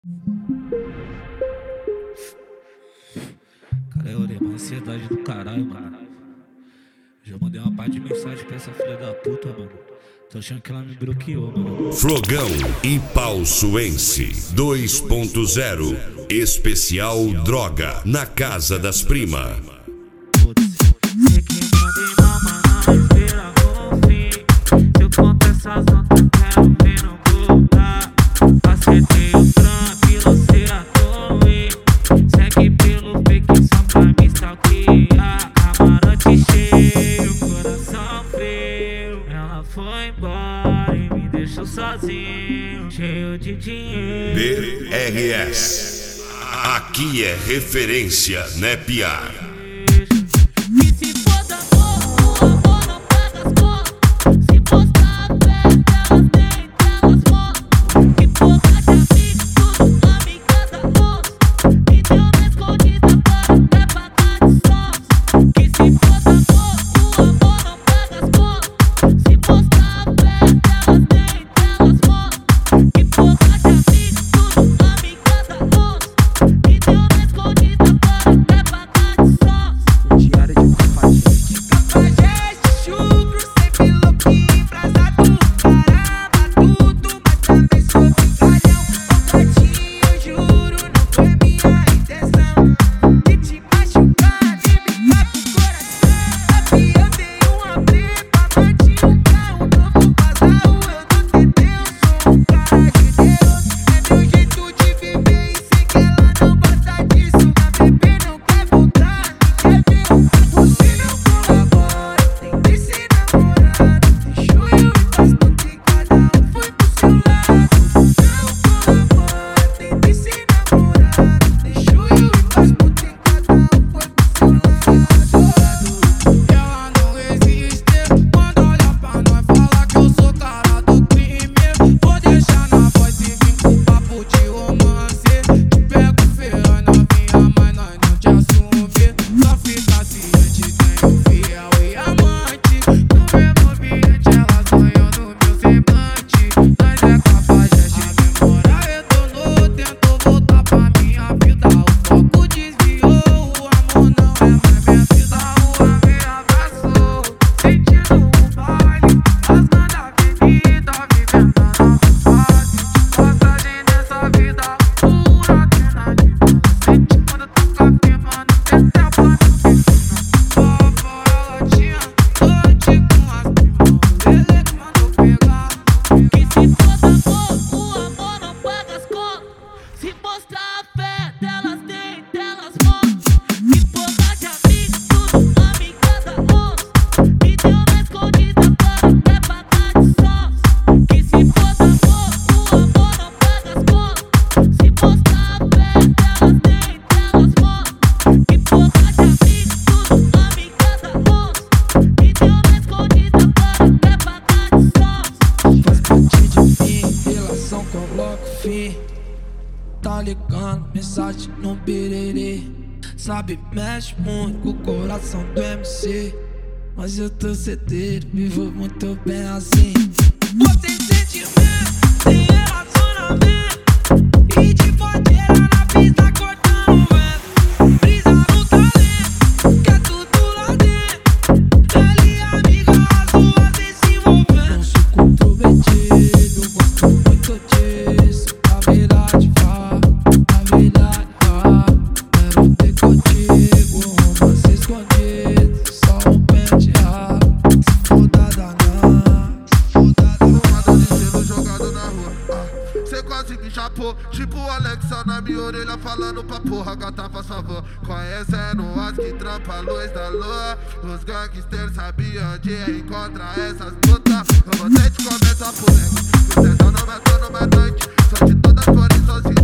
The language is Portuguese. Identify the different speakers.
Speaker 1: Cara, eu olhei uma ansiedade do caralho, mano. Já mandei uma parte de mensagem pra essa filha da puta, mano. Tô achando que ela me bloqueou, mano.
Speaker 2: Flogão e Pausuense 2.0 Especial Droga na Casa das Primas.
Speaker 1: Foi embora e me deixou sozinho, cheio de dinheiro.
Speaker 2: BRS, aqui é referência, né, piar?
Speaker 3: Tá ligando, mensagem no biriri. Sabe, mexe muito com o coração do MC. Mas eu tô certeiro, vivo muito bem assim. Você tem sentimento, tem relacionamento. E de bandeira na pista cortando vento. Brisa no talento, que é tudo lá dentro. Ela e amiga, as duas vem se envolvendo. Não sou comprometido, gosto muito disso. A verdade quero ter contigo, romance escondido, só um pente rápido. Se foda danado, se foda danado.
Speaker 4: De gelo jogado na rua, cê quase me chapou. Tipo Alexa na minha orelha falando pra porra, gata faz favor. Conhecendo as que trampa a luz da lua. Os gangsters sabiam onde encontrar essas putas. Eu vou ter de começar por nego, o tesão não matou numa noite. Sou de todas cores, sozinho.